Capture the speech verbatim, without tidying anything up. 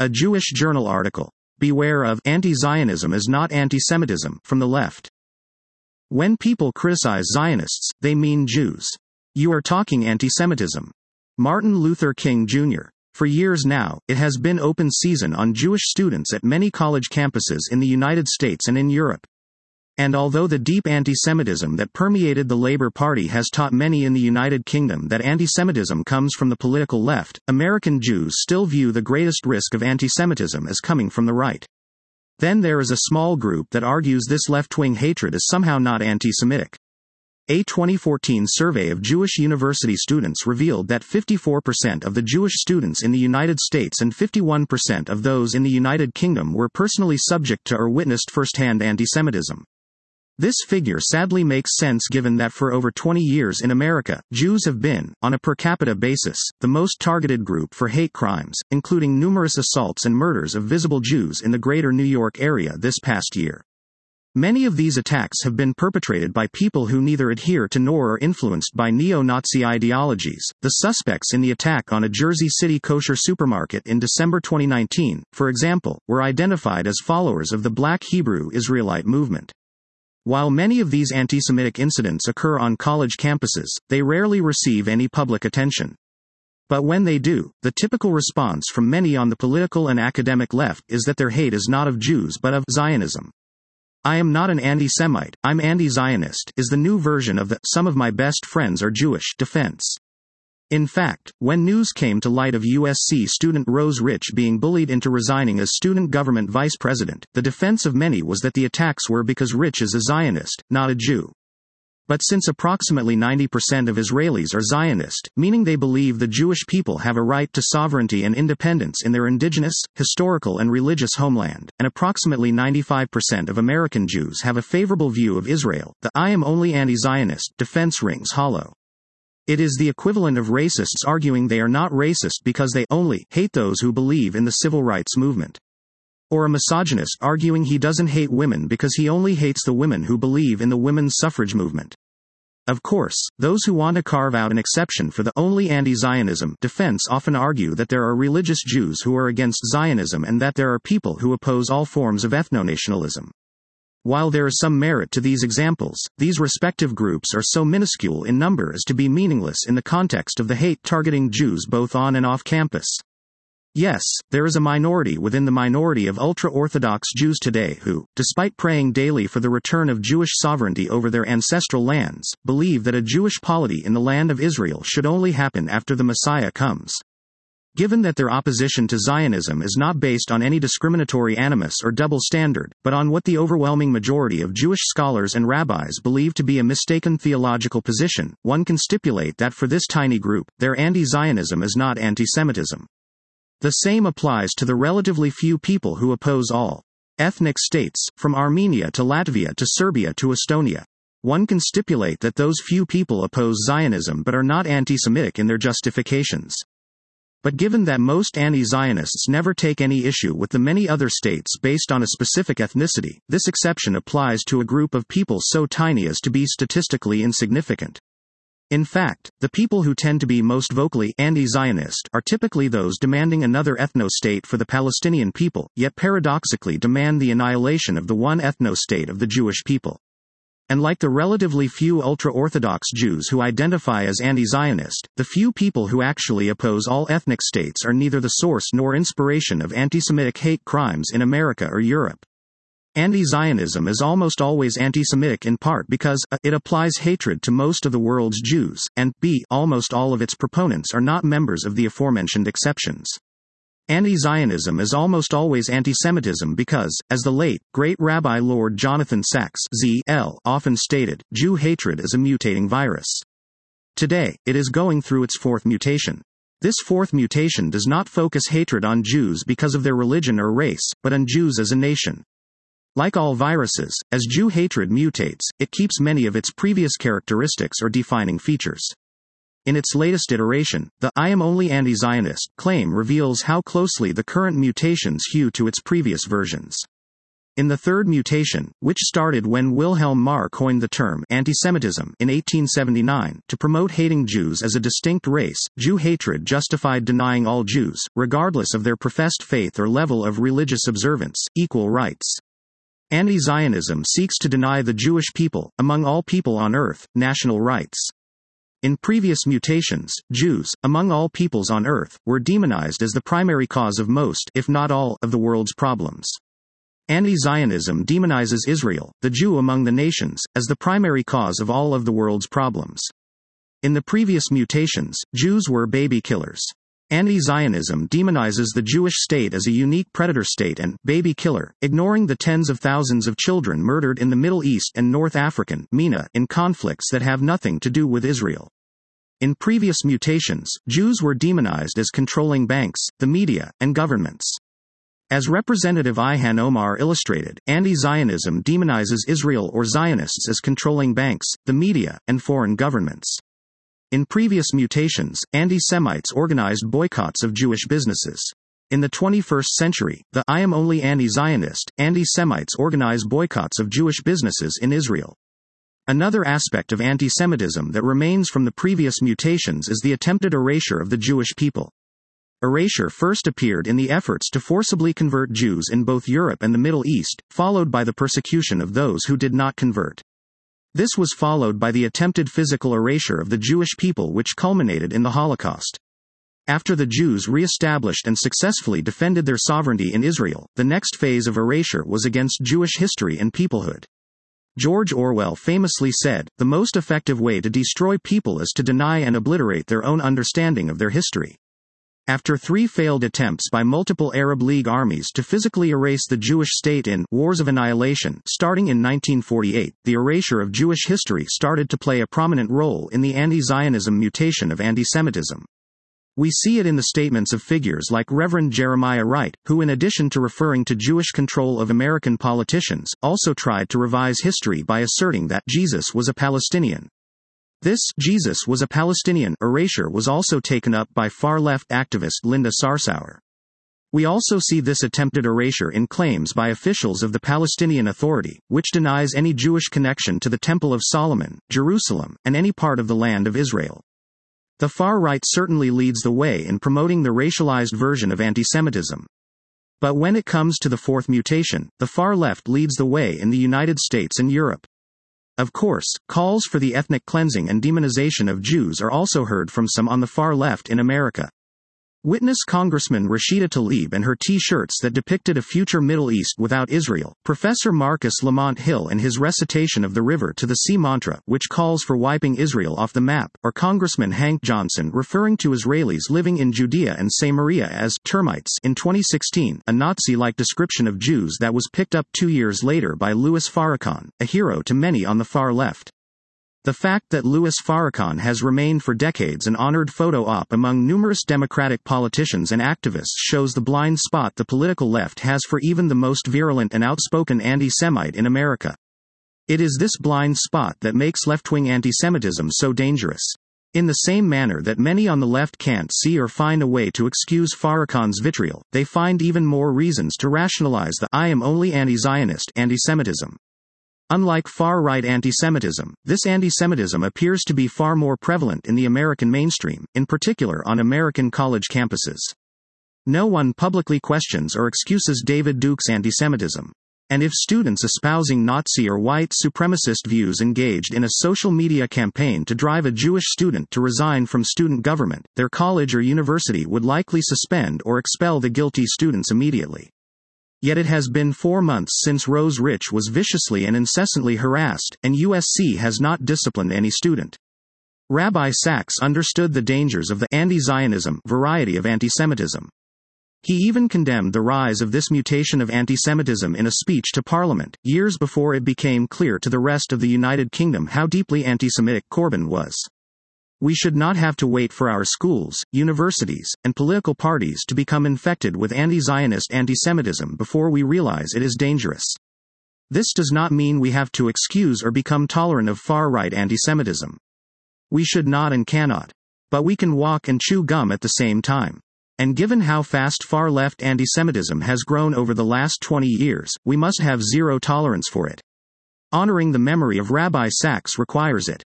A Jewish Journal article. Beware of anti-Zionism is not anti-Semitism, from the left. When people criticize Zionists, they mean Jews. You are talking anti-Semitism. Martin Luther King Junior For years now, it has been open season on Jewish students at many college campuses in the United States and in Europe. And although the deep anti-Semitism that permeated the Labour Party has taught many in the United Kingdom that anti-Semitism comes from the political left, American Jews still view the greatest risk of anti-Semitism as coming from the right. Then there is a small group that argues this left-wing hatred is somehow not anti-Semitic. A twenty fourteen survey of Jewish university students revealed that fifty-four percent of the Jewish students in the United States and fifty-one percent of those in the United Kingdom were personally subject to or witnessed firsthand anti-Semitism. This figure sadly makes sense given that for over twenty years in America, Jews have been, on a per capita basis, the most targeted group for hate crimes, including numerous assaults and murders of visible Jews in the greater New York area this past year. Many of these attacks have been perpetrated by people who neither adhere to nor are influenced by neo-Nazi ideologies. The suspects in the attack on a Jersey City kosher supermarket in December twenty nineteen, for example, were identified as followers of the Black Hebrew Israelite movement. While many of these anti-Semitic incidents occur on college campuses, they rarely receive any public attention. But when they do, the typical response from many on the political and academic left is that their hate is not of Jews but of Zionism. "I am not an anti-Semite, I'm anti-Zionist," is the new version of the "some of my best friends are Jewish" defense. In fact, when news came to light of U S C student Rose Rich being bullied into resigning as student government vice president, the defense of many was that the attacks were because Rich is a Zionist, not a Jew. But since approximately ninety percent of Israelis are Zionist, meaning they believe the Jewish people have a right to sovereignty and independence in their indigenous, historical and religious homeland, and approximately ninety-five percent of American Jews have a favorable view of Israel, the "I am only anti-Zionist" defense rings hollow. It is the equivalent of racists arguing they are not racist because they only hate those who believe in the civil rights movement. Or a misogynist arguing he doesn't hate women because he only hates the women who believe in the women's suffrage movement. Of course, those who want to carve out an exception for the only anti-Zionism defense often argue that there are religious Jews who are against Zionism and that there are people who oppose all forms of ethno-nationalism. While there is some merit to these examples, these respective groups are so minuscule in number as to be meaningless in the context of the hate targeting Jews both on and off campus. Yes, there is a minority within the minority of ultra-Orthodox Jews today who, despite praying daily for the return of Jewish sovereignty over their ancestral lands, believe that a Jewish polity in the land of Israel should only happen after the Messiah comes. Given that their opposition to Zionism is not based on any discriminatory animus or double standard, but on what the overwhelming majority of Jewish scholars and rabbis believe to be a mistaken theological position, one can stipulate that for this tiny group, their anti-Zionism is not anti-Semitism. The same applies to the relatively few people who oppose all ethnic states, from Armenia to Latvia to Serbia to Estonia. One can stipulate that those few people oppose Zionism but are not anti-Semitic in their justifications. But given that most anti-Zionists never take any issue with the many other states based on a specific ethnicity, this exception applies to a group of people so tiny as to be statistically insignificant. In fact, the people who tend to be most vocally anti-Zionist are typically those demanding another ethno-state for the Palestinian people, yet paradoxically demand the annihilation of the one ethno-state of the Jewish people. And like the relatively few ultra-Orthodox Jews who identify as anti-Zionist, the few people who actually oppose all ethnic states are neither the source nor inspiration of anti-Semitic hate crimes in America or Europe. Anti-Zionism is almost always anti-Semitic in part because a. It applies hatred to most of the world's Jews, and b. Almost all of its proponents are not members of the aforementioned exceptions. Anti-Zionism is almost always anti-Semitism because, as the late, great Rabbi Lord Jonathan Sacks Z L often stated, Jew hatred is a mutating virus. Today, it is going through its fourth mutation. This fourth mutation does not focus hatred on Jews because of their religion or race, but on Jews as a nation. Like all viruses, as Jew hatred mutates, it keeps many of its previous characteristics or defining features. In its latest iteration, the "I am only anti-Zionist" claim reveals how closely the current mutations hew to its previous versions. In the third mutation, which started when Wilhelm Marr coined the term antisemitism in eighteen seventy-nine to promote hating Jews as a distinct race, Jew hatred justified denying all Jews, regardless of their professed faith or level of religious observance, equal rights. Anti-Zionism seeks to deny the Jewish people, among all people on earth, national rights. In previous mutations, Jews, among all peoples on earth, were demonized as the primary cause of most, if not all, of the world's problems. Anti-Zionism demonizes Israel, the Jew among the nations, as the primary cause of all of the world's problems. In the previous mutations, Jews were baby killers. Anti-Zionism demonizes the Jewish state as a unique predator state and baby killer, ignoring the tens of thousands of children murdered in the Middle East and North African (M E N A) in conflicts that have nothing to do with Israel. In previous mutations, Jews were demonized as controlling banks, the media, and governments. As Representative Ilhan Omar illustrated, anti-Zionism demonizes Israel or Zionists as controlling banks, the media, and foreign governments. In previous mutations, anti-Semites organized boycotts of Jewish businesses. In the twenty-first century, the I am only anti-Zionist, anti-Semites organize boycotts of Jewish businesses in Israel. Another aspect of anti-Semitism that remains from the previous mutations is the attempted erasure of the Jewish people. Erasure first appeared in the efforts to forcibly convert Jews in both Europe and the Middle East, followed by the persecution of those who did not convert. This was followed by the attempted physical erasure of the Jewish people, which culminated in the Holocaust. After the Jews re-established and successfully defended their sovereignty in Israel, the next phase of erasure was against Jewish history and peoplehood. George Orwell famously said, "The most effective way to destroy people is to deny and obliterate their own understanding of their history." After three failed attempts by multiple Arab League armies to physically erase the Jewish state in Wars of Annihilation starting in nineteen forty-eight, the erasure of Jewish history started to play a prominent role in the anti-Zionism mutation of antisemitism. We see it in the statements of figures like Reverend Jeremiah Wright, who in addition to referring to Jewish control of American politicians, also tried to revise history by asserting that Jesus was a Palestinian. This Jesus was a Palestinian erasure was also taken up by far-left activist Linda Sarsour. We also see this attempted erasure in claims by officials of the Palestinian Authority, which denies any Jewish connection to the Temple of Solomon, Jerusalem, and any part of the land of Israel. The far right certainly leads the way in promoting the racialized version of antisemitism. But when it comes to the fourth mutation, the far left leads the way in the United States and Europe. Of course, calls for the ethnic cleansing and demonization of Jews are also heard from some on the far left in America. Witness Congressman Rashida Tlaib and her T-shirts that depicted a future Middle East without Israel, Professor Marcus Lamont Hill and his recitation of the River to the Sea mantra, which calls for wiping Israel off the map, or Congressman Hank Johnson referring to Israelis living in Judea and Samaria as termites in twenty sixteen, a Nazi-like description of Jews that was picked up two years later by Louis Farrakhan, a hero to many on the far left. The fact that Louis Farrakhan has remained for decades an honored photo op among numerous Democratic politicians and activists shows the blind spot the political left has for even the most virulent and outspoken anti-Semite in America. It is this blind spot that makes left-wing antisemitism so dangerous. In the same manner that many on the left can't see or find a way to excuse Farrakhan's vitriol, they find even more reasons to rationalize the "I am only anti-Zionist" antisemitism. Unlike far-right antisemitism, this antisemitism appears to be far more prevalent in the American mainstream, in particular on American college campuses. No one publicly questions or excuses David Duke's antisemitism. And if students espousing Nazi or white supremacist views engaged in a social media campaign to drive a Jewish student to resign from student government, their college or university would likely suspend or expel the guilty students immediately. Yet it has been four months since Rose Rich was viciously and incessantly harassed, and U S C has not disciplined any student. Rabbi Sachs understood the dangers of the anti-Zionism variety of antisemitism. He even condemned the rise of this mutation of antisemitism in a speech to Parliament, years before it became clear to the rest of the United Kingdom how deeply anti-Semitic Corbyn was. We should not have to wait for our schools, universities, and political parties to become infected with anti-Zionist antisemitism before we realize it is dangerous. This does not mean we have to excuse or become tolerant of far-right antisemitism. We should not and cannot. But we can walk and chew gum at the same time. And given how fast far-left antisemitism has grown over the last twenty years, we must have zero tolerance for it. Honoring the memory of Rabbi Sacks requires it.